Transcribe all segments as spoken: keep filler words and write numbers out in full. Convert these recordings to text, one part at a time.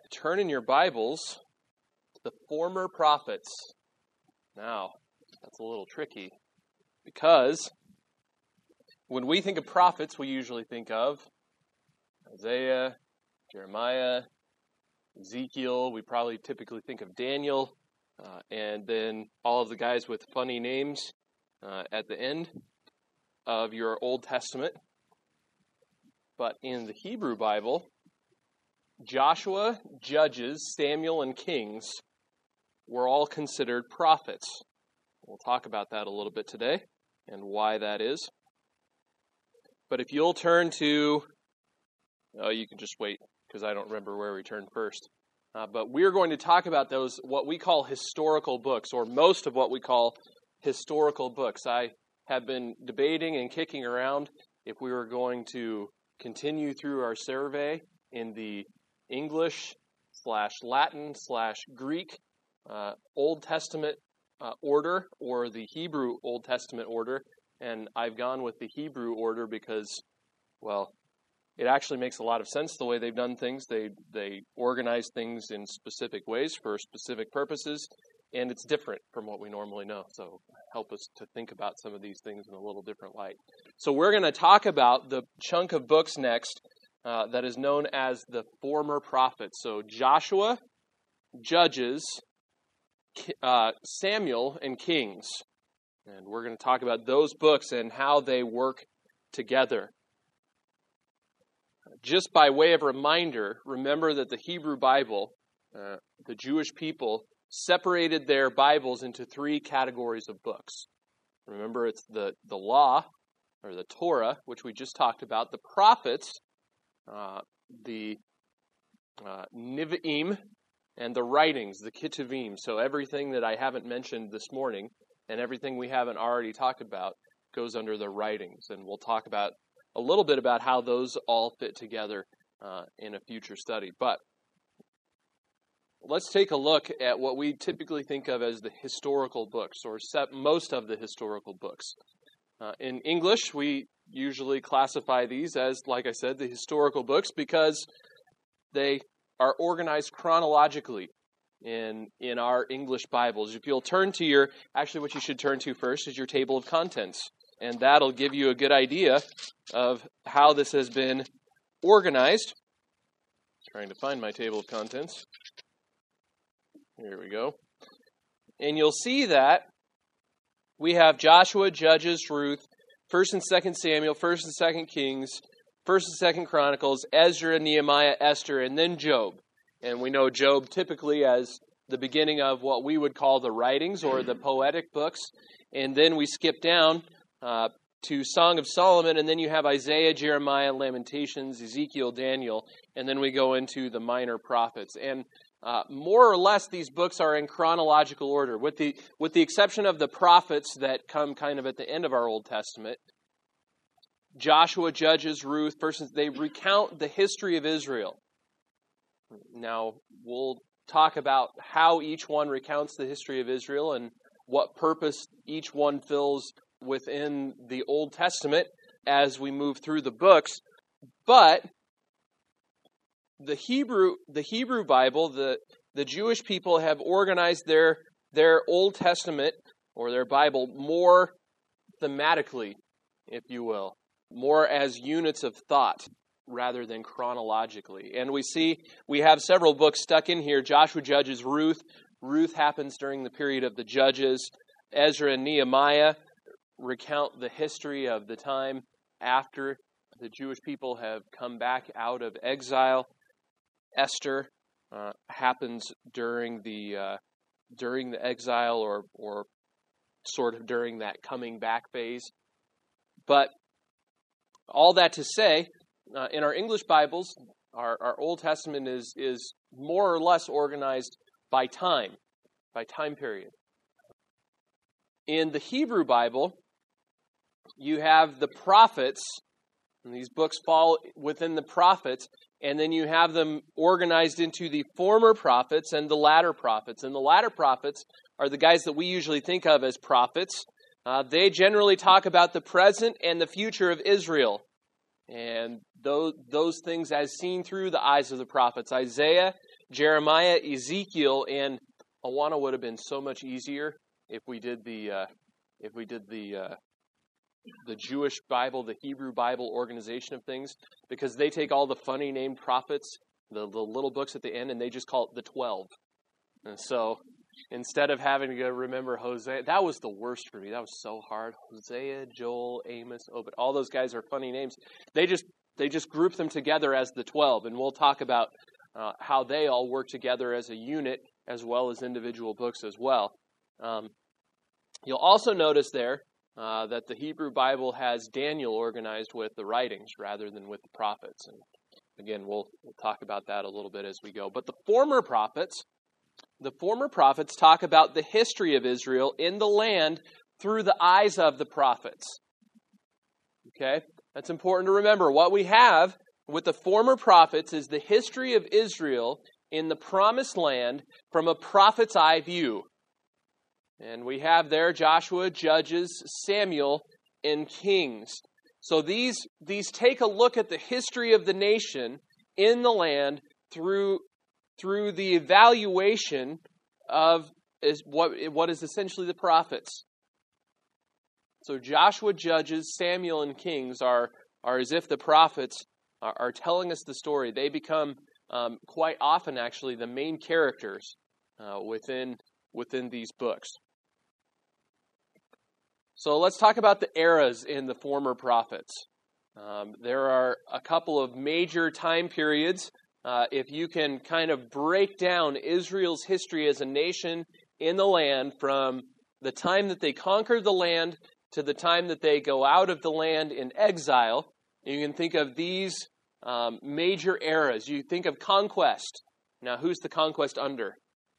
turn in your Bibles to the former prophets. Now, that's a little tricky because when we think of prophets, we usually think of Isaiah, Jeremiah, Ezekiel. We probably typically think of Daniel, uh, and then all of the guys with funny names uh, at the end of your Old Testament. But in the Hebrew Bible, Joshua, Judges, Samuel, and Kings were all considered prophets. We'll talk about that a little bit today and why that is. But if you'll turn to, oh, you can just wait because I don't remember where we turned first. Uh, but we're going to talk about those, what we call historical books, or most of what we call historical books. I have been debating and kicking around if we were going to continue through our survey in the English slash Latin slash Greek uh, Old Testament uh, order or the Hebrew Old Testament order. And I've gone with the Hebrew order because, well, it actually makes a lot of sense the way they've done things. They they organize things in specific ways for specific purposes, and it's different from what we normally know. So help us to think about some of these things in a little different light. So we're going to talk about the chunk of books next uh, that is known as the former prophets. So Joshua, Judges, uh, Samuel, and Kings. And we're going to talk about those books and how they work together. Just by way of reminder, remember that the Hebrew Bible, uh, the Jewish people, separated their Bibles into three categories of books. Remember, it's the, the law, or the Torah, which we just talked about, the prophets, uh, the uh, Nevi'im, and the writings, the Ketuvim. So everything that I haven't mentioned this morning, and everything we haven't already talked about, goes under the writings. And we'll talk about a little bit about how those all fit together uh, in a future study. But let's take a look at what we typically think of as the historical books, or set most of the historical books. Uh, in English, we usually classify these as, like I said, the historical books because they are organized chronologically in in our English Bibles. If you'll turn to your, actually what you should turn to first is your table of contents. And that'll give you a good idea of how this has been organized. Trying to find my table of contents. Here we go. And you'll see that we have Joshua, Judges, Ruth, First and Second Samuel, First and Second Kings, First and Second Chronicles, Ezra, Nehemiah, Esther, and then Job. And we know Job typically as the beginning of what we would call the writings or the poetic books. And then we skip down Uh, to Song of Solomon, and then you have Isaiah, Jeremiah, Lamentations, Ezekiel, Daniel, and then we go into the minor prophets. And uh, more or less, these books are in chronological order, with the with the exception of the prophets that come kind of at the end of our Old Testament. Joshua, Judges, Ruth, persons, they recount the history of Israel. Now, we'll talk about how each one recounts the history of Israel and what purpose each one fills within the Old Testament as we move through the books. But the Hebrew the Hebrew Bible, the, the Jewish people have organized their their Old Testament or their Bible more thematically, if you will, more as units of thought rather than chronologically. And we see we have several books stuck in here. Joshua, Judges, Ruth. Ruth happens during the period of the Judges. Ezra and Nehemiah recount the history of the time after the Jewish people have come back out of exile. Esther uh, happens during the uh, during the exile, or or sort of during that coming back phase. But all that to say, uh, in our English Bibles, our, our Old Testament is is more or less organized by time, by time period. In the Hebrew Bible, you have the prophets, and these books fall within the prophets, and then you have them organized into the former prophets and the latter prophets. And the latter prophets are the guys that we usually think of as prophets. Uh, they generally talk about the present and the future of Israel, and those, those things as seen through the eyes of the prophets. Isaiah Jeremiah, Ezekiel, and Awana would have been so much easier if we did the uh, if we did the uh, the Jewish Bible, the Hebrew Bible organization of things, because they take all the funny named prophets, the, the little books at the end, and they just call it the twelve. And so instead of having to go remember Hosea, that was the worst for me. That was so hard. Hosea, Joel, Amos, Obed, all those guys are funny names. They just they just group them together as the twelve, and we'll talk about uh, how they all work together as a unit as well as individual books as well. Um, you'll also notice there uh, that the Hebrew Bible has Daniel organized with the writings rather than with the prophets. And again, we'll, we'll talk about that a little bit as we go. But the former prophets, the former prophets talk about the history of Israel in the land through the eyes of the prophets. Okay? That's important to remember. What we have with the former prophets is the history of Israel in the promised land from a prophet's eye view. And we have there Joshua, Judges, Samuel, and Kings. So these, these take a look at the history of the nation in the land through, through the evaluation of is what, what is essentially the prophets. So Joshua, Judges, Samuel, and Kings are, are as if the prophets are, are telling us the story. They become um, quite often actually the main characters uh, within, within these books. So let's talk about the eras in the former prophets. Um, there are a couple of major time periods. Uh, if you can kind of break down Israel's history as a nation in the land from the time that they conquered the land to the time that they go out of the land in exile, you can think of these um, major eras. You think of conquest. Now, who's the conquest under?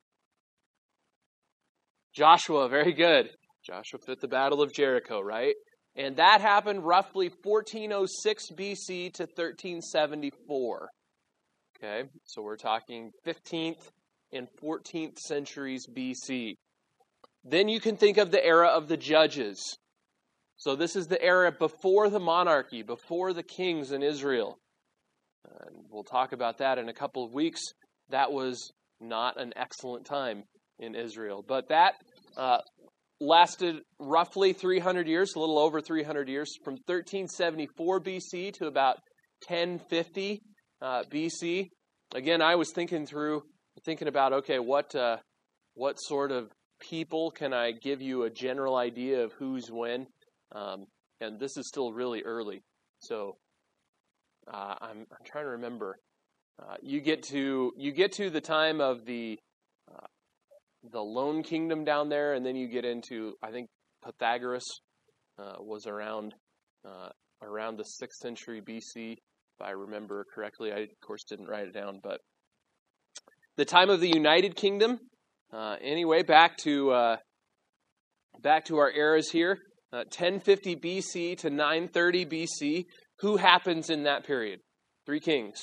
Joshua, very good. Joshua fit the Battle of Jericho, right? And that happened roughly fourteen oh six B C to thirteen seventy-four. Okay, so we're talking fifteenth and fourteenth centuries B C. Then you can think of the era of the judges. So this is the era before the monarchy, before the kings in Israel. And we'll talk about that in a couple of weeks. That was not an excellent time in Israel. But that uh, lasted roughly three hundred years, a little over three hundred years, from thirteen seventy-four B C to about ten fifty uh, B C. Again, I was thinking through, thinking about, okay, what uh, what sort of people can I give you a general idea of who's when? Um, and this is still really early, so uh, I'm, I'm trying to remember. Uh, you get to you get to the time of the uh, the Lone Kingdom down there, and then you get into, I think Pythagoras uh, was around uh, around the sixth century B C, if I remember correctly. I of course didn't write it down, but the time of the United Kingdom. Uh, anyway, back to uh, back to our eras here. Uh, ten fifty B C to nine thirty B C. Who happens in that period? Three kings.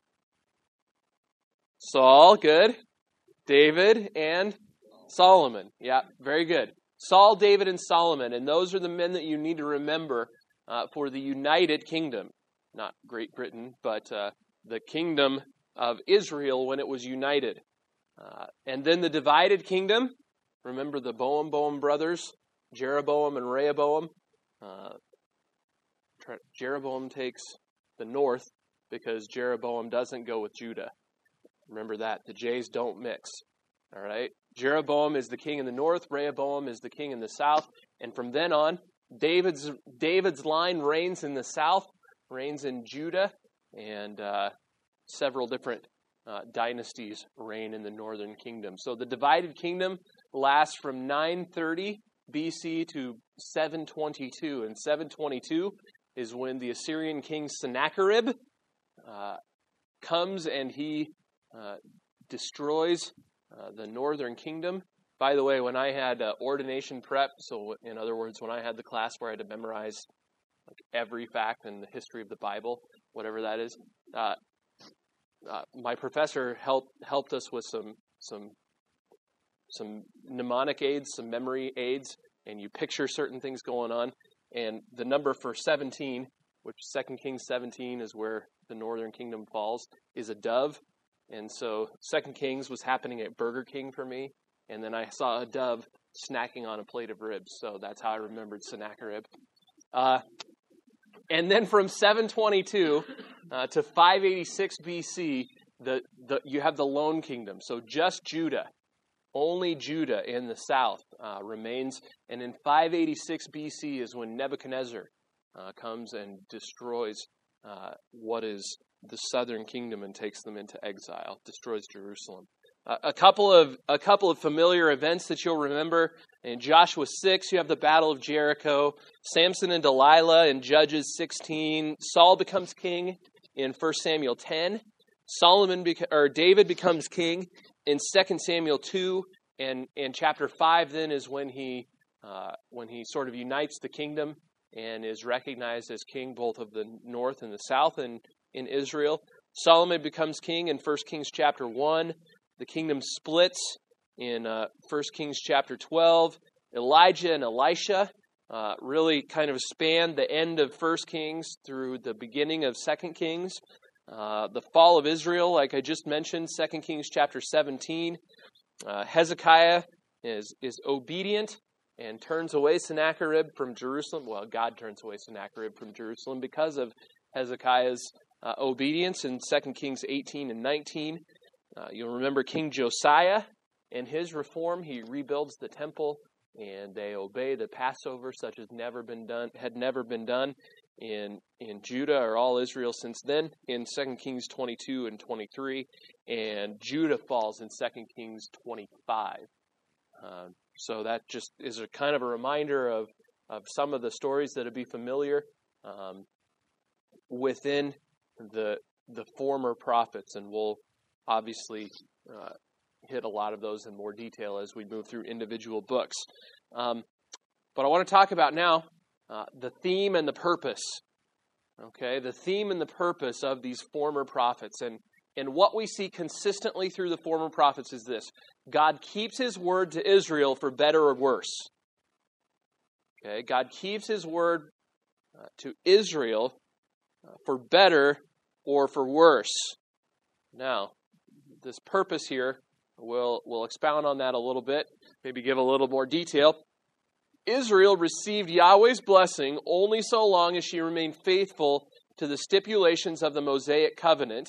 Saul, good. David and Solomon. Yeah, very good. Saul, David, and Solomon. And those are the men that you need to remember uh, for the United Kingdom. Not Great Britain, but uh, the kingdom of Israel when it was united. Uh, and then the divided kingdom. Remember the Boam Boam brothers, Jeroboam and Rehoboam. Uh, Jeroboam takes the north because Jeroboam doesn't go with Judah. Remember that. The J's don't mix. All right? Jeroboam is the king in the north. Rehoboam is the king in the south. And from then on, David's David's line reigns in the south, reigns in Judah, and uh, several different uh, dynasties reign in the northern kingdom. So the divided kingdom lasts from nine thirty B C to seven twenty-two. And seven twenty-two is when the Assyrian king Sennacherib uh, comes and he uh, destroys uh, the northern kingdom. By the way, when I had uh, ordination prep, so in other words, when I had the class where I had to memorize like every fact in the history of the Bible, whatever that is, uh, uh, my professor helped helped us with some some some mnemonic aids, some memory aids, and you picture certain things going on. And the number for seventeen, which Second Kings seventeen is where the northern kingdom falls, is a dove. And so Second Kings was happening at Burger King for me. And then I saw a dove snacking on a plate of ribs. So that's how I remembered Sennacherib. Uh, and then from seven twenty-two uh, to five eighty-six B C, the, the, you have the lone kingdom. So just Judah. Only Judah in the south uh, remains. And in five eighty-six B C is when Nebuchadnezzar uh, comes and destroys uh, what is the southern kingdom and takes them into exile, destroys Jerusalem. Uh, a couple of a couple of familiar events that you'll remember. In Joshua six, you have the Battle of Jericho. Samson and Delilah in Judges sixteen. Saul becomes king in First Samuel ten. Solomon beca- or David becomes king in Second Samuel two, and and chapter five then is when he uh, when he sort of unites the kingdom and is recognized as king both of the north and the south and in Israel. Solomon becomes king in First Kings chapter one. The kingdom splits in uh, First Kings chapter twelve. Elijah and Elisha uh, really kind of span the end of First Kings through the beginning of Second Kings. Uh, the fall of Israel, like I just mentioned, Second Kings chapter seventeen. Uh, Hezekiah is, is obedient and turns away Sennacherib from Jerusalem. Well, God turns away Sennacherib from Jerusalem because of Hezekiah's uh, obedience in Second Kings eighteen and nineteen. Uh, you'll remember King Josiah and his reform. He rebuilds the temple, and they obey the Passover, such as never been done had never been done in in Judah or all Israel since then. In Second Kings twenty-two and twenty-three, and Judah falls in Second Kings twenty-five. Uh, so that just is a kind of a reminder of of some of the stories that would be familiar um, within the the former prophets, and we'll obviously uh, hit a lot of those in more detail as we move through individual books. Um, but I want to talk about now uh, the theme and the purpose. Okay, the theme and the purpose of these former prophets. And, and what we see consistently through the former prophets is this: God keeps his word to Israel for better or worse. Okay, God keeps his word uh, to Israel uh, for better or for worse. Now, this purpose here, we'll, we'll expound on that a little bit, maybe give a little more detail. Israel received Yahweh's blessing only so long as she remained faithful to the stipulations of the Mosaic covenant.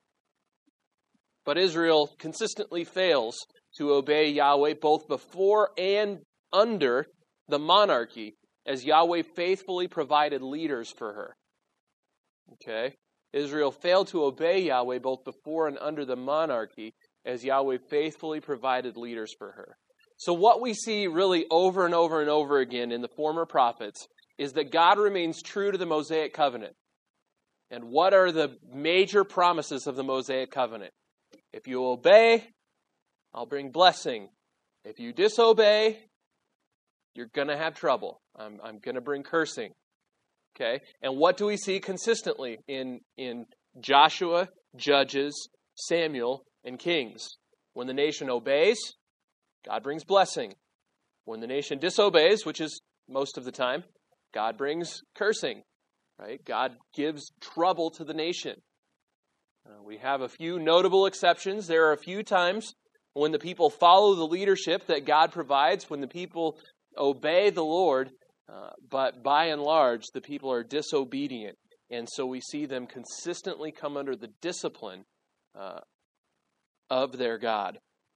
But Israel consistently fails to obey Yahweh both before and under the monarchy, as Yahweh faithfully provided leaders for her. Okay? Israel failed to obey Yahweh both before and under the monarchy, as Yahweh faithfully provided leaders for her. So what we see really over and over and over again in the former prophets is that God remains true to the Mosaic covenant. And what are the major promises of the Mosaic covenant? If you obey, I'll bring blessing. If you disobey, you're going to have trouble. I'm, I'm going to bring cursing. Okay? And what do we see consistently in, in Joshua, Judges, Samuel, and Kings? When the nation obeys, God brings blessing. When the nation disobeys, which is most of the time, God brings cursing. Right? God gives trouble to the nation. Uh, we have a few notable exceptions. There are a few times when the people follow the leadership that God provides, when the people obey the Lord, uh, but by and large, the people are disobedient. And so we see them consistently come under the discipline uh, of their God.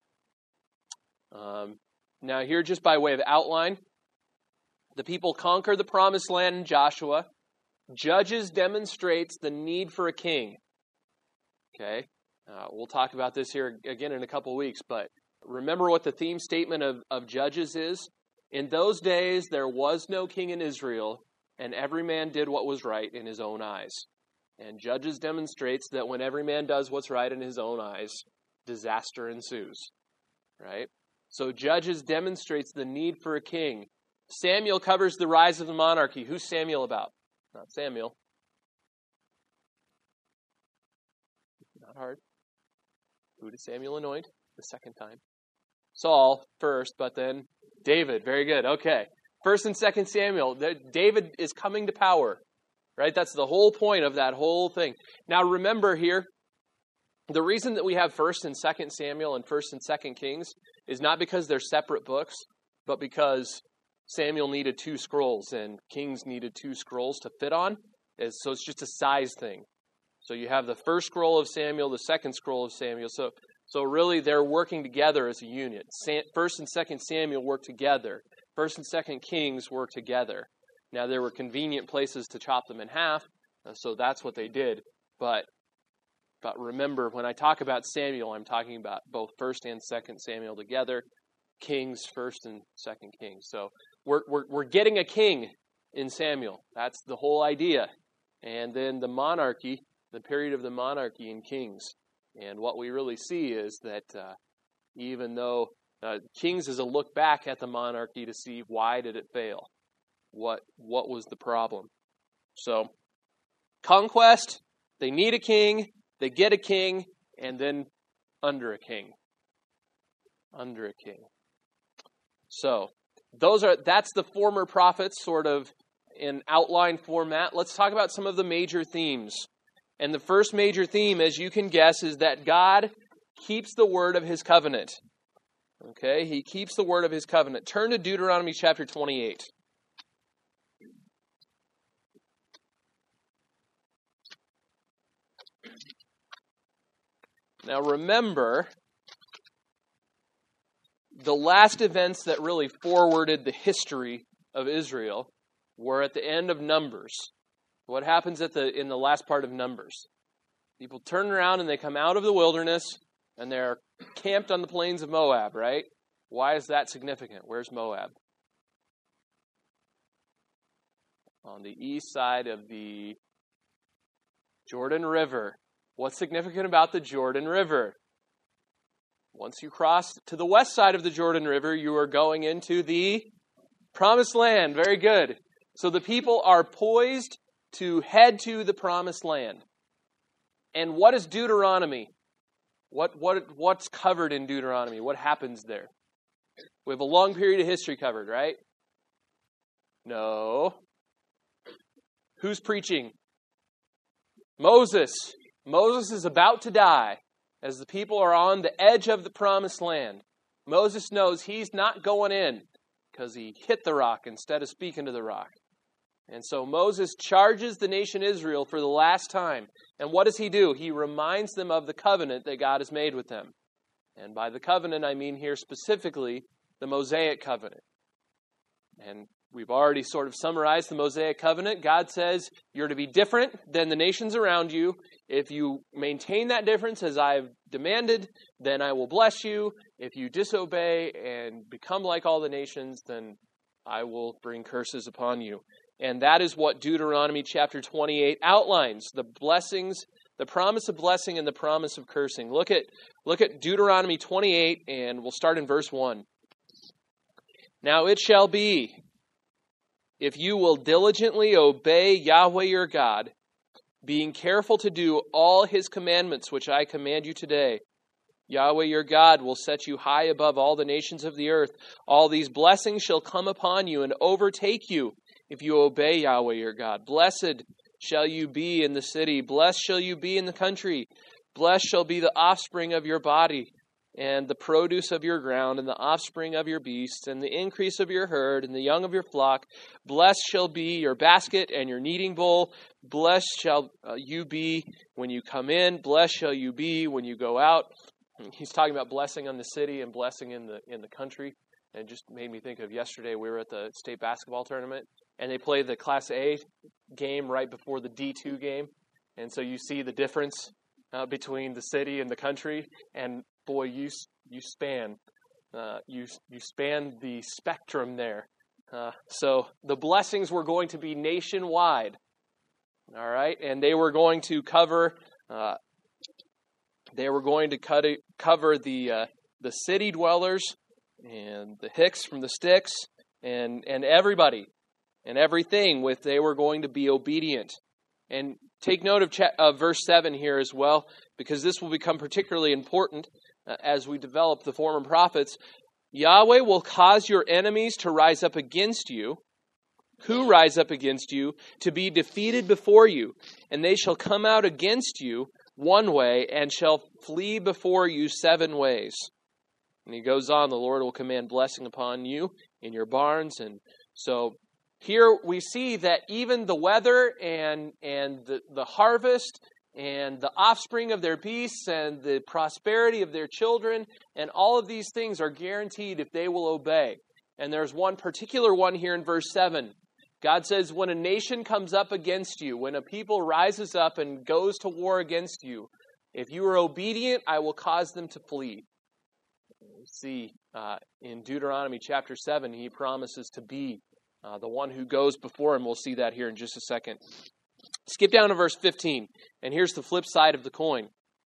Um, now here, just by way of outline, the people conquer the promised land in Joshua. Judges demonstrates the need for a king. Okay, uh, we'll talk about this here again in a couple weeks, but remember what the theme statement of, of Judges is. In those days, there was no king in Israel, and every man did what was right in his own eyes. And Judges demonstrates that when every man does what's right in his own eyes, disaster ensues. Right? So Judges demonstrates the need for a king. Samuel covers the rise of the monarchy. Who's Samuel about? Not Samuel. Not hard. Who did Samuel anoint the second time? Saul first, but then David. Very good. Okay. First and Second Samuel. David is coming to power. Right? That's the whole point of that whole thing. Now remember here, The reason that we have First and Second Samuel and First and Second Kings is not because they're separate books, but because Samuel needed two scrolls and Kings needed two scrolls to fit on. So it's just a size thing. So you have the first scroll of Samuel, the second scroll of Samuel. So so really they're working together as a unit. First and Second Samuel work together. First and Second Kings work together. Now there were convenient places to chop them in half, so that's what they did. But But remember, when I talk about Samuel, I'm talking about both First and Second Samuel together. Kings, First and Second Kings. So we're we're we're getting a king in Samuel. That's the whole idea. And then the monarchy, the period of the monarchy in Kings. And what we really see is that uh, even though uh, Kings is a look back at the monarchy to see why did it fail, what what was the problem. So conquest, they need a king. They get a king, and then under a king. Under a king. So, those are that's the former prophets sort of in outline format. Let's talk about some of the major themes. And the first major theme, as you can guess, is that God keeps the word of his covenant. Okay, he keeps the word of his covenant. Turn to Deuteronomy chapter twenty-eight. Now remember, the last events that really forwarded the history of Israel were at the end of Numbers. What happens at the in the last part of Numbers? People turn around and they come out of the wilderness and they're camped on the plains of Moab, right? Why is that significant? Where's Moab? On the east side of the Jordan River. What's significant about the Jordan River? Once you cross to the west side of the Jordan River, you are going into the Promised Land. Very good. So the people are poised to head to the Promised Land. And what is Deuteronomy? What what what's covered in Deuteronomy? What happens there? We have a long period of history covered, right? No. Who's preaching? Moses. Moses is about to die as the people are on the edge of the Promised Land. Moses knows he's not going in because he hit the rock instead of speaking to the rock. And so Moses charges the nation Israel for the last time. And what does he do? He reminds them of the covenant that God has made with them. And by the covenant, I mean here specifically the Mosaic covenant. And we've already sort of summarized the Mosaic covenant. God says you're to be different than the nations around you. If you maintain that difference as I've demanded, then I will bless you. If you disobey and become like all the nations, then I will bring curses upon you. And that is what Deuteronomy chapter twenty-eight outlines, the blessings, the promise of blessing and the promise of cursing. Look at, look at Deuteronomy twenty-eight, and we'll start in verse one. Now it shall be, if you will diligently obey Yahweh your God, being careful to do all his commandments which I command you today, Yahweh your God will set you high above all the nations of the earth. All these blessings shall come upon you and overtake you if you obey Yahweh your God. Blessed shall you be in the city. Blessed shall you be in the country. Blessed shall be the offspring of your body, and the produce of your ground, and the offspring of your beasts, and the increase of your herd, and the young of your flock. Blessed shall be your basket and your kneading bowl. Blessed shall you be when you come in. Blessed shall you be when you go out. He's talking about blessing on the city and blessing in the in the country. And it just made me think of yesterday. We were at the state basketball tournament, and they played the Class A game right before the D two game. And so you see the difference uh, between the city and the country. And boy, you you span uh, you you span the spectrum there. Uh, so the blessings were going to be nationwide, all right, and they were going to cover uh, they were going to cut it, cover the uh, the city dwellers and the Hicks from the sticks and and everybody and everything. With they were going to be obedient. And take note of cha- uh, verse seven here as well, because this will become particularly important uh, as we develop the former prophets. Yahweh will cause your enemies to rise up against you, who rise up against you, to be defeated before you, and they shall come out against you one way, and shall flee before you seven ways. And he goes on, the Lord will command blessing upon you in your barns. And so here we see that even the weather and, and the, the harvest and the offspring of their beasts and the prosperity of their children and all of these things are guaranteed if they will obey. And there's one particular one here in verse seven. God says, when a nation comes up against you, when a people rises up and goes to war against you, if you are obedient, I will cause them to flee. We see uh, in Deuteronomy chapter seven, he promises to be uh, the one who goes before him. We'll see that here in just a second. Skip down to verse fifteen, and here's the flip side of the coin.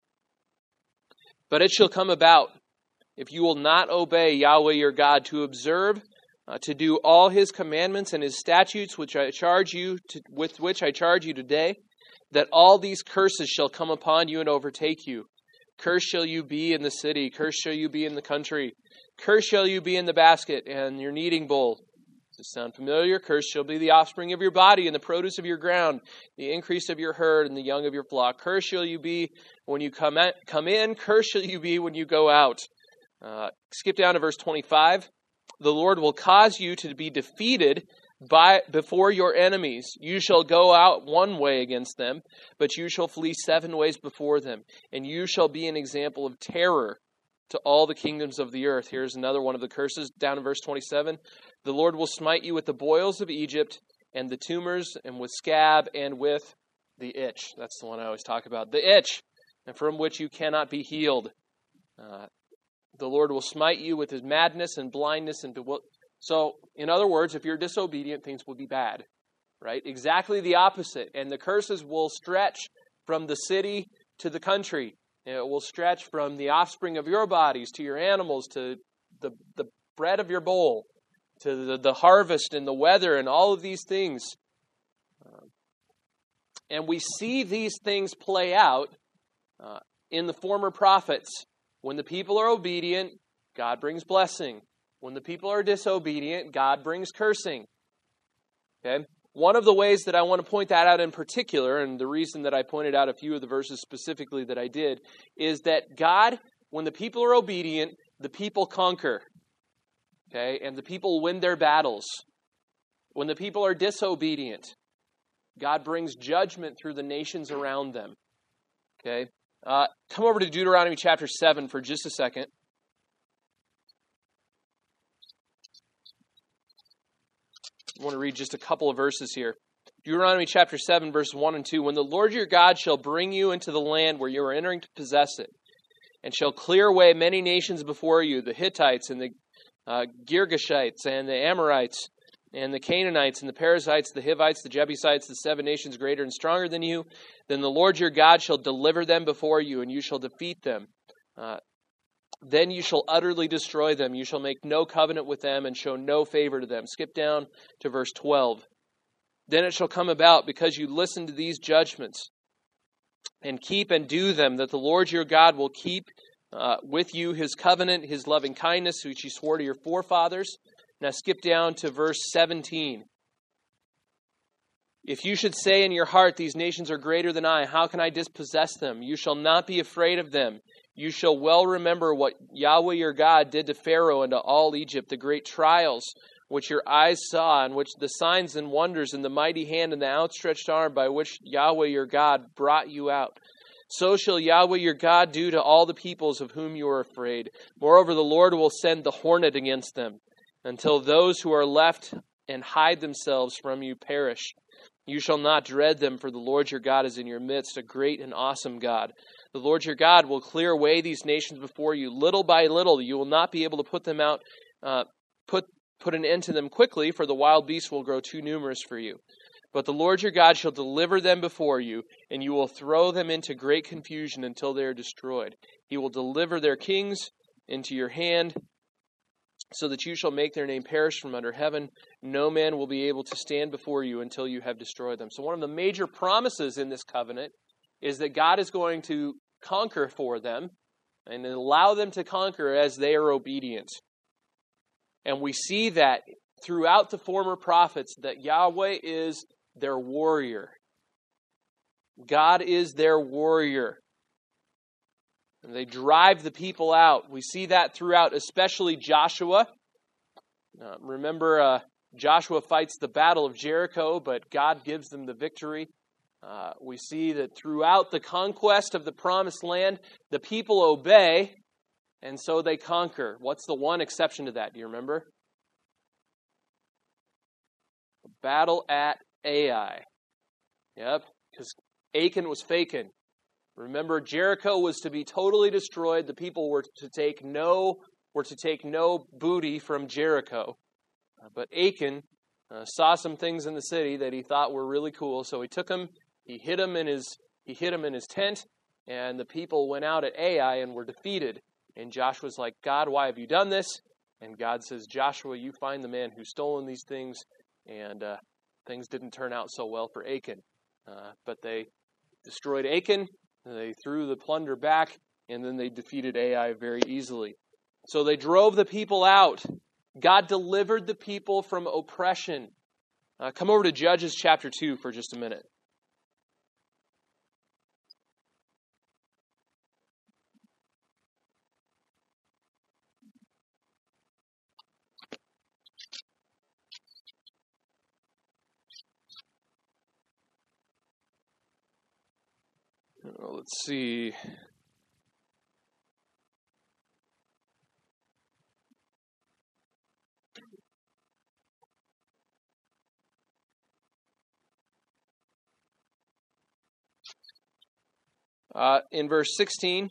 But it shall come about, if you will not obey Yahweh your God to observe, uh, to do all his commandments and his statutes, which I charge you to, with which I charge you today, that all these curses shall come upon you and overtake you. Cursed shall you be in the city, cursed shall you be in the country, cursed shall you be in the basket and your kneading bowl. Does this sound familiar? Cursed shall be the offspring of your body and the produce of your ground, the increase of your herd and the young of your flock. Cursed shall you be when you come, at, come in, cursed shall you be when you go out. Uh, skip down to verse twenty-five. The Lord will cause you to be defeated by before your enemies. You shall go out one way against them, but you shall flee seven ways before them, and you shall be an example of terror to all the kingdoms of the earth. Here's another one of the curses down in verse twenty-seven. The Lord will smite you with the boils of Egypt and the tumors and with scab and with the itch. That's the one I always talk about. The itch, and from which you cannot be healed. Uh, the Lord will smite you with his madness and blindness and bewil- So, in other words, if you're disobedient, things will be bad, right? Exactly the opposite. And the curses will stretch from the city to the country. And it will stretch from the offspring of your bodies to your animals to the, the bread of your bowl to the, the harvest and the weather and all of these things. Um, and we see these things play out uh, in the former prophets. When the people are obedient, God brings blessing. When the people are disobedient, God brings cursing. Okay? One of the ways that I want to point that out in particular, and the reason that I pointed out a few of the verses specifically that I did, is that God, when the people are obedient, the people conquer. Okay? And the people win their battles. When the people are disobedient, God brings judgment through the nations around them. Okay? Uh, come over to Deuteronomy chapter seven for just a second. I want to read just a couple of verses here. Deuteronomy chapter seven, verse one and two. When the Lord your God shall bring you into the land where you are entering to possess it, and shall clear away many nations before you, the Hittites and the uh, Girgashites and the Amorites and the Canaanites and the Perizzites, the Hivites, the Jebusites, the seven nations greater and stronger than you, then the Lord your God shall deliver them before you, and you shall defeat them. Uh, Then you shall utterly destroy them. You shall make no covenant with them and show no favor to them. Skip down to verse twelve. Then it shall come about, because you listen to these judgments and keep and do them, that the Lord your God will keep uh, with you his covenant, his loving kindness, which he swore to your forefathers. Now skip down to verse seventeen. If you should say in your heart, these nations are greater than I, how can I dispossess them? You shall not be afraid of them. You shall well remember what Yahweh your God did to Pharaoh and to all Egypt, the great trials which your eyes saw, and which the signs and wonders and the mighty hand and the outstretched arm by which Yahweh your God brought you out. So shall Yahweh your God do to all the peoples of whom you are afraid. Moreover, the Lord will send the hornet against them, until those who are left and hide themselves from you perish. You shall not dread them, for the Lord your God is in your midst, a great and awesome God. The Lord your God will clear away these nations before you, little by little. You will not be able to put them out, uh, put put an end to them quickly, for the wild beasts will grow too numerous for you. But the Lord your God shall deliver them before you, and you will throw them into great confusion until they are destroyed. He will deliver their kings into your hand, so that you shall make their name perish from under heaven. No man will be able to stand before you until you have destroyed them. So one of the major promises in this covenant is that God is going to conquer for them and allow them to conquer as they are obedient. And we see that throughout the former prophets, that Yahweh is their warrior. God is their warrior. And they drive the people out. We see that throughout, especially Joshua. Uh, remember, uh, Joshua fights the battle of Jericho, but God gives them the victory. Uh, we see that throughout the conquest of the promised land, the people obey, and so they conquer. What's the one exception to that? Do you remember? The battle at Ai. Yep, because Achan was faking. Remember, Jericho was to be totally destroyed. The people were to take no were to take no booty from Jericho. Uh, but Achan uh, saw some things in the city that he thought were really cool, so he took them. He hid them in his he hid them in his tent, and the people went out at Ai and were defeated. And Joshua's like, God, why have you done this? And God says, Joshua, you find the man who's stolen these things. And uh, things didn't turn out so well for Achan. Uh, but they destroyed Achan, they threw the plunder back, and then they defeated Ai very easily. So they drove the people out. God delivered the people from oppression. Uh, come over to Judges chapter two for just a minute. Uh, let's see. Uh, in verse sixteen,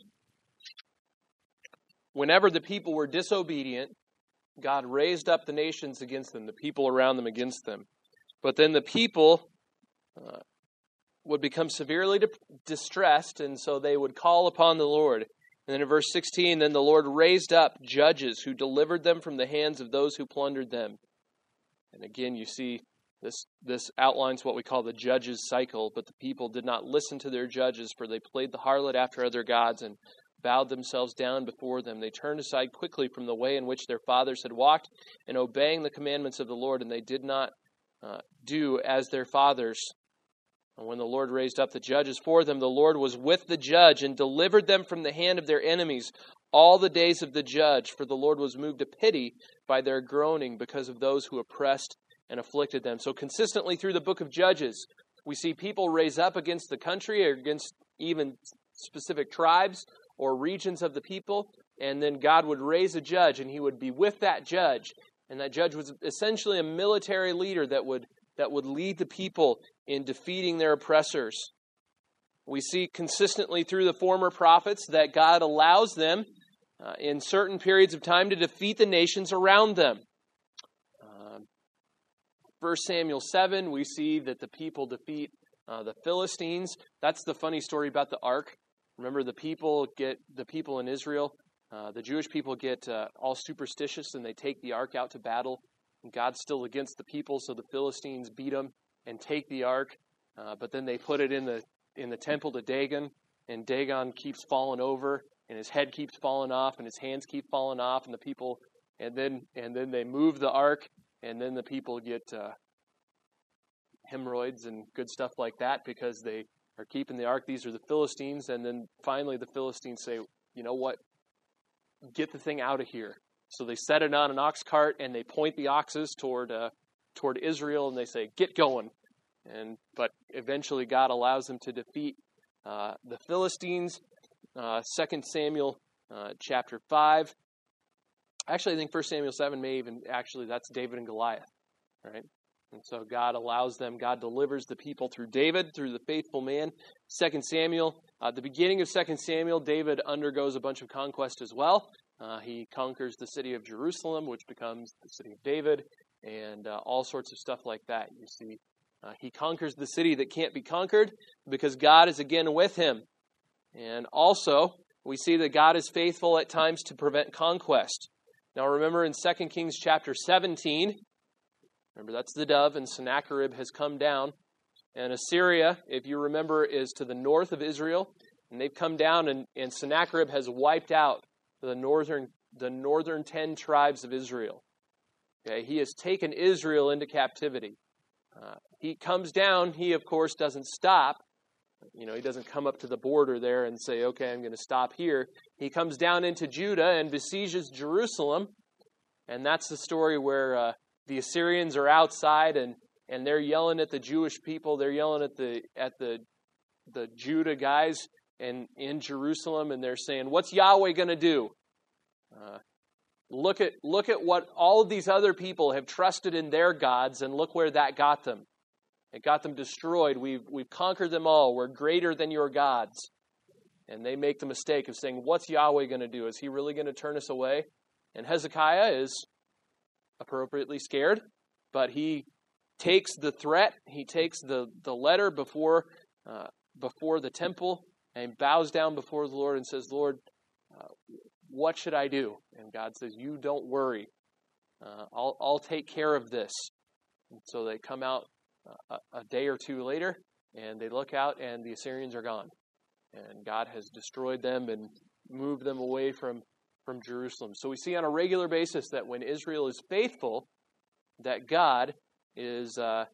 whenever the people were disobedient, God raised up the nations against them, the people around them against them. But then the people uh, would become severely di- distressed, and so they would call upon the Lord. And then in verse sixteen, then the Lord raised up judges who delivered them from the hands of those who plundered them. And again, you see, this this outlines what we call the judges' cycle. But the people did not listen to their judges, for they played the harlot after other gods and bowed themselves down before them. They turned aside quickly from the way in which their fathers had walked, and obeying the commandments of the Lord, and they did not uh, do as their fathers. And when the Lord raised up the judges for them, the Lord was with the judge and delivered them from the hand of their enemies all the days of the judge. For the Lord was moved to pity by their groaning because of those who oppressed and afflicted them. So consistently through the book of Judges, we see people raise up against the country or against even specific tribes or regions of the people. And then God would raise a judge, and he would be with that judge. And that judge was essentially a military leader that would that would lead the people in defeating their oppressors. We see consistently through the former prophets that God allows them uh, in certain periods of time to defeat the nations around them. Uh, First Samuel seven, we see that the people defeat uh, the Philistines. That's the funny story about the ark. Remember, the people get the people in Israel, uh, the Jewish people get uh, all superstitious, and they take the ark out to battle. And God's still against the people, so the Philistines beat them and take the ark. Uh, but then they put it in the in the temple to Dagon, and Dagon keeps falling over, and his head keeps falling off, and his hands keep falling off, and the people, and then and then they move the ark, and then the people get uh, hemorrhoids and good stuff like that because they are keeping the ark. These are the Philistines, and then finally the Philistines say, you know what, get the thing out of here. So they set it on an ox cart, and they point the oxes toward uh, toward Israel, and they say, get going. And But eventually God allows them to defeat uh, the Philistines. Uh, Second Samuel uh, chapter five. Actually, I think First Samuel seven may even, actually, that's David and Goliath, right? And so God allows them, God delivers the people through David, through the faithful man. Second Samuel, uh, the beginning of Second Samuel, David undergoes a bunch of conquest as well. Uh, he conquers the city of Jerusalem, which becomes the city of David, and uh, all sorts of stuff like that. You see, uh, he conquers the city that can't be conquered because God is again with him. And also, we see that God is faithful at times to prevent conquest. Now remember in Second Kings chapter seventeen, remember that's the dove, and Sennacherib has come down. And Assyria, if you remember, is to the north of Israel. And they've come down, and, and Sennacherib has wiped out the northern the northern ten tribes of Israel. Okay, he has taken Israel into captivity. Uh, he comes down. He, of course, doesn't stop. You know, he doesn't come up to the border there and say, okay, I'm going to stop here. He comes down into Judah and besieges Jerusalem. And that's the story where uh, the Assyrians are outside and, and they're yelling at the Jewish people. They're yelling at the at the the Judah guys and in Jerusalem, and they're saying, "What's Yahweh going to do? Uh, look at look at what all of these other people have trusted in their gods, and look where that got them. It got them destroyed. We've we've conquered them all. We're greater than your gods." And they make the mistake of saying, "What's Yahweh going to do? Is He really going to turn us away?" And Hezekiah is appropriately scared, but he takes the threat, he takes the, the letter before uh, before the temple and bows down before the Lord and says, "Lord, uh, what should I do?" And God says, "You don't worry. Uh, I'll I'll take care of this." And so they come out a, a day or two later, and they look out, and the Assyrians are gone, and God has destroyed them and moved them away from from Jerusalem. So we see on a regular basis that when Israel is faithful, that God is uh,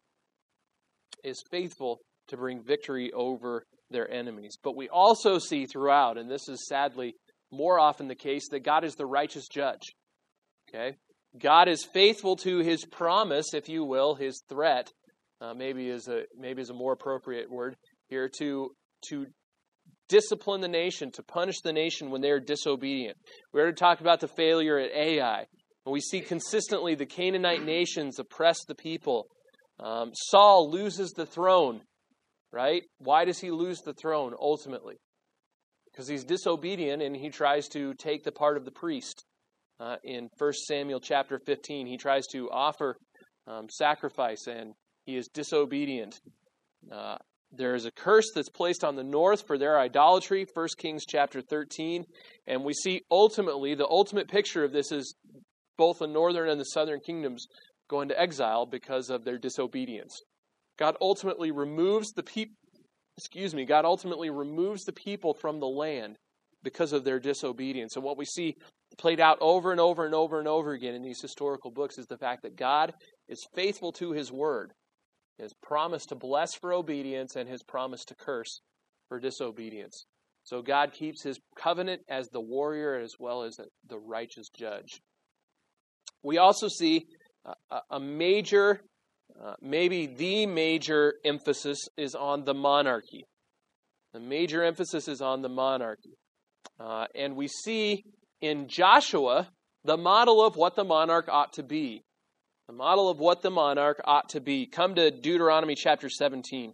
is faithful to bring victory over their enemies. But we also see throughout, and this is sadly more often the case, that God is the righteous judge. Okay, God is faithful to His promise, if you will, His threat. Uh, maybe is a maybe is a more appropriate word here to to. discipline the nation, to punish the nation when they are disobedient. We already talked about the failure at Ai. And we see consistently the Canaanite nations oppress the people. Um, Saul loses the throne, right? Why does he lose the throne ultimately? Because he's disobedient and he tries to take the part of the priest. Uh, in First Samuel chapter fifteen, he tries to offer um, sacrifice and he is disobedient. Uh, There is a curse that's placed on the north for their idolatry, First Kings chapter thirteen. And we see ultimately, the ultimate picture of this is both the northern and the southern kingdoms go into exile because of their disobedience. God ultimately removes the people, excuse me, God ultimately removes the people from the land because of their disobedience. And what we see played out over and over and over and over again in these historical books is the fact that God is faithful to His word. His promise to bless for obedience and His promise to curse for disobedience. So God keeps His covenant as the warrior as well as the righteous judge. We also see a, a major, uh, maybe the major emphasis is on the monarchy. The major emphasis is on the monarchy. Uh, and we see in Joshua the model of what the monarch ought to be. The model of what the monarch ought to be. Come to Deuteronomy chapter seventeen.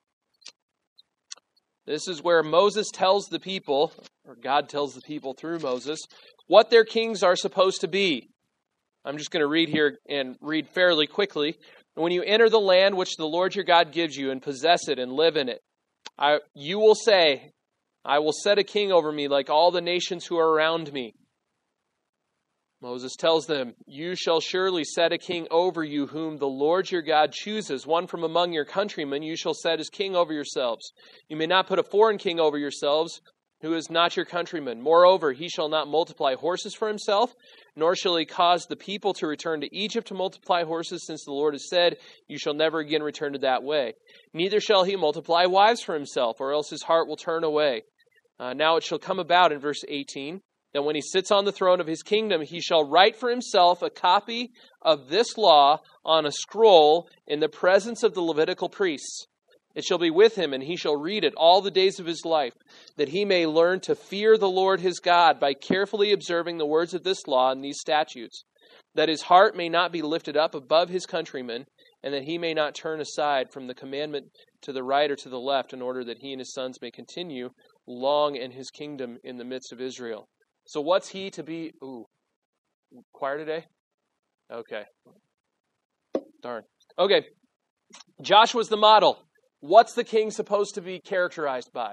This is where Moses tells the people, or God tells the people through Moses, what their kings are supposed to be. I'm just going to read here and read fairly quickly. When you enter the land which the Lord your God gives you and possess it and live in it, I, you will say, "I will set a king over me like all the nations who are around me." Moses tells them, "You shall surely set a king over you whom the Lord your God chooses, one from among your countrymen you shall set as king over yourselves. You may not put a foreign king over yourselves who is not your countryman. Moreover, he shall not multiply horses for himself, nor shall he cause the people to return to Egypt to multiply horses, since the Lord has said, you shall never again return to that way. Neither shall he multiply wives for himself, or else his heart will turn away. Uh, now it shall come about in verse eighteen, that when he sits on the throne of his kingdom, he shall write for himself a copy of this law on a scroll in the presence of the Levitical priests. It shall be with him, and he shall read it all the days of his life, that he may learn to fear the Lord his God by carefully observing the words of this law and these statutes, that his heart may not be lifted up above his countrymen, and that he may not turn aside from the commandment to the right or to the left, in order that he and his sons may continue long in his kingdom in the midst of Israel. So what's he to be? Ooh, choir today? Okay. Darn. Okay. Joshua's the model. What's the king supposed to be characterized by?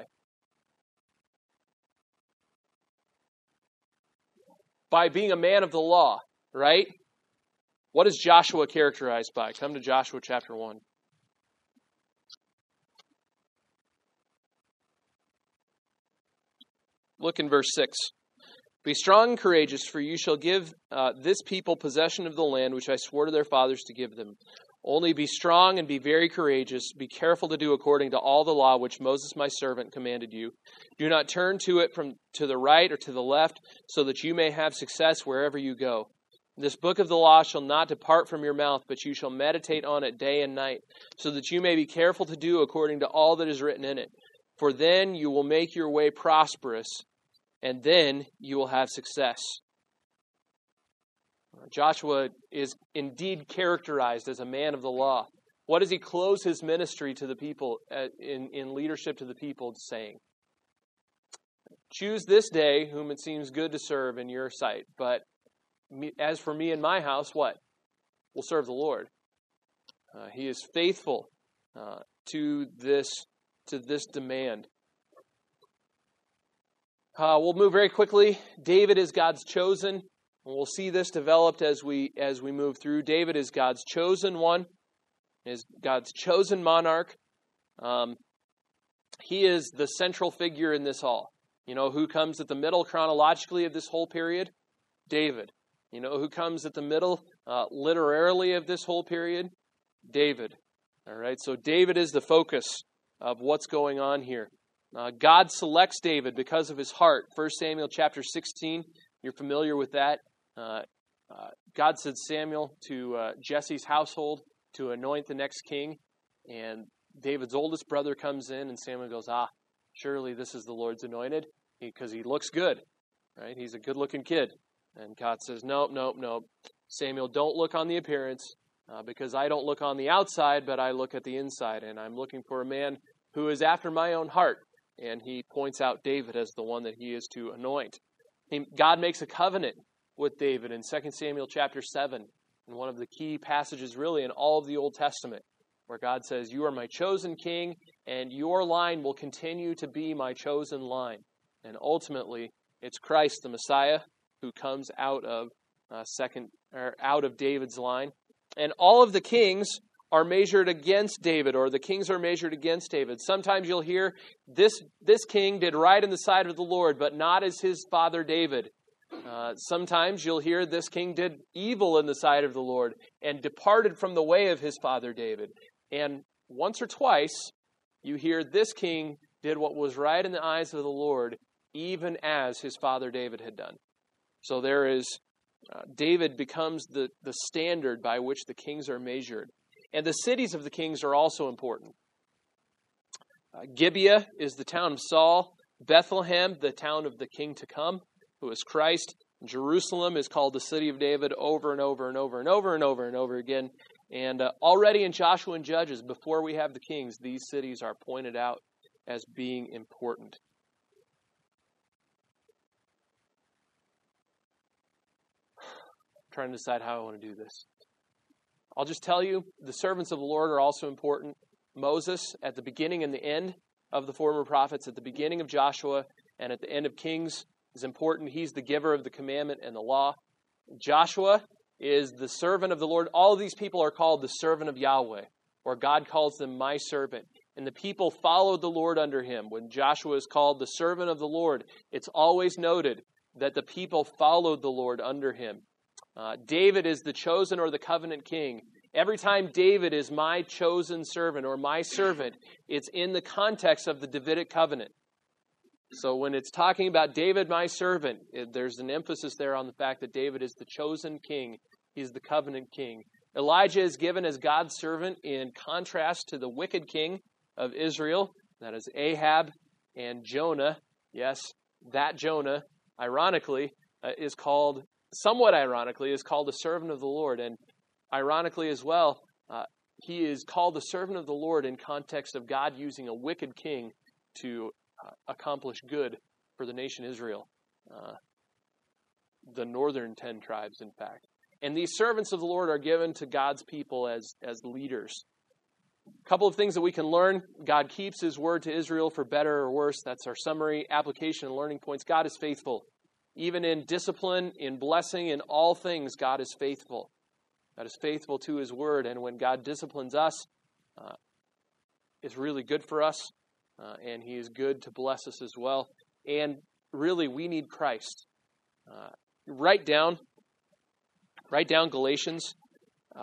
By being a man of the law, right? What is Joshua characterized by? Come to Joshua chapter one. Look in verse six. Be strong and courageous, for you shall give uh, this people possession of the land which I swore to their fathers to give them. Only be strong and be very courageous. Be careful to do according to all the law which Moses my servant commanded you. Do not turn to it from to the right or to the left, so that you may have success wherever you go. This book of the law shall not depart from your mouth, but you shall meditate on it day and night, so that you may be careful to do according to all that is written in it. For then you will make your way prosperous, and then you will have success. Joshua is indeed characterized as a man of the law. What does he close his ministry to the people, uh, in, in leadership to the people, saying? Choose this day whom it seems good to serve in your sight. But me, as for me and my house, what? We'll serve the Lord. Uh, he is faithful uh, to this to this demand. Uh, we'll move very quickly. David is God's chosen. And we'll see this developed as we as we move through. David is God's chosen one, is God's chosen monarch. Um, he is the central figure in this all. You know who comes at the middle chronologically of this whole period? David. You know who comes at the middle uh, literarily of this whole period? David. All right, so David is the focus of what's going on here. Uh, God selects David because of his heart. First Samuel chapter sixteen, you're familiar with that. Uh, uh, God sent Samuel to uh, Jesse's household to anoint the next king, and David's oldest brother comes in, and Samuel goes, ah, surely this is the Lord's anointed, because he, he looks good, right? He's a good-looking kid. And God says, nope, nope, nope. Samuel, don't look on the appearance, uh, because I don't look on the outside, but I look at the inside, and I'm looking for a man who is after my own heart. And he points out David as the one that he is to anoint. He, God makes a covenant with David in Second Samuel chapter seven, and one of the key passages really in all of the Old Testament, where God says, you are my chosen king, and your line will continue to be my chosen line. And ultimately, it's Christ, the Messiah, who comes out of uh, second or out of David's line. And all of the kings are measured against David, or the kings are measured against David. Sometimes you'll hear, this, this king did right in the sight of the Lord, but not as his father David. Uh, sometimes you'll hear this king did evil in the sight of the Lord and departed from the way of his father David. And once or twice, you hear this king did what was right in the eyes of the Lord, even as his father David had done. So there is, uh, David becomes the, the standard by which the kings are measured. And the cities of the kings are also important. Uh, Gibeah is the town of Saul. Bethlehem, the town of the king to come, who is Christ. Jerusalem is called the city of David over and over and over and over and over and over again. And uh, already in Joshua and Judges, before we have the kings, these cities are pointed out as being important. I'm trying to decide how I want to do this. I'll just tell you, the servants of the Lord are also important. Moses, at the beginning and the end of the former prophets, at the beginning of Joshua, and at the end of Kings, is important. He's the giver of the commandment and the law. Joshua is the servant of the Lord. All of these people are called the servant of Yahweh, or God calls them my servant. And the people followed the Lord under him. When Joshua is called the servant of the Lord, it's always noted that the people followed the Lord under him. Uh, David is the chosen or the covenant king. Every time David is my chosen servant or my servant, it's in the context of the Davidic covenant. So when it's talking about David, my servant, it, there's an emphasis there on the fact that David is the chosen king. He's the covenant king. Elijah is given as God's servant in contrast to the wicked king of Israel. That is Ahab and Jonah. Yes, that Jonah, ironically, uh, is called somewhat ironically, is called a servant of the Lord. And ironically as well, uh, he is called the servant of the Lord in context of God using a wicked king to uh, accomplish good for the nation Israel. Uh, the northern ten tribes, in fact. And these servants of the Lord are given to God's people as, as leaders. A couple of things that we can learn. God keeps his word to Israel for better or worse. That's our summary, application, and learning points. God is faithful. Even in discipline, in blessing, in all things, God is faithful. God is faithful to his word. And when God disciplines us, uh, it's really good for us. Uh, and he is good to bless us as well. And really, we need Christ. Uh, write down, write down Galatians. Uh,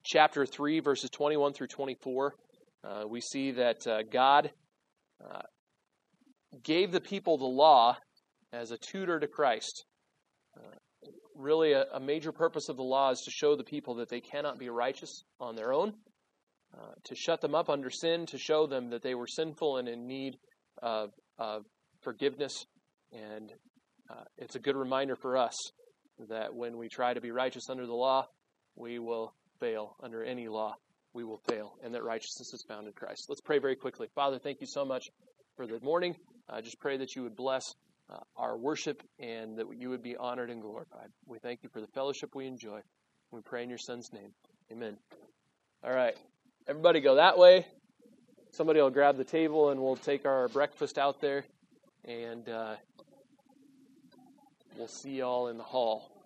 chapter three, verses twenty-one through twenty-four, uh, we see that uh, God uh, gave the people the law as a tutor to Christ. Uh, really, a, a major purpose of the law is to show the people that they cannot be righteous on their own, uh, to shut them up under sin, to show them that they were sinful and in need of, of forgiveness. And uh, it's a good reminder for us that when we try to be righteous under the law, we will fail. Under any law, we will fail, and that righteousness is found in Christ. Let's pray very quickly. Father, thank you so much for the morning. I just pray that you would bless uh, our worship and that you would be honored and glorified. We thank you for the fellowship we enjoy. We pray in your Son's name. Amen. All right. Everybody go that way. Somebody will grab the table and we'll take our breakfast out there, and uh, we'll see y'all in the hall.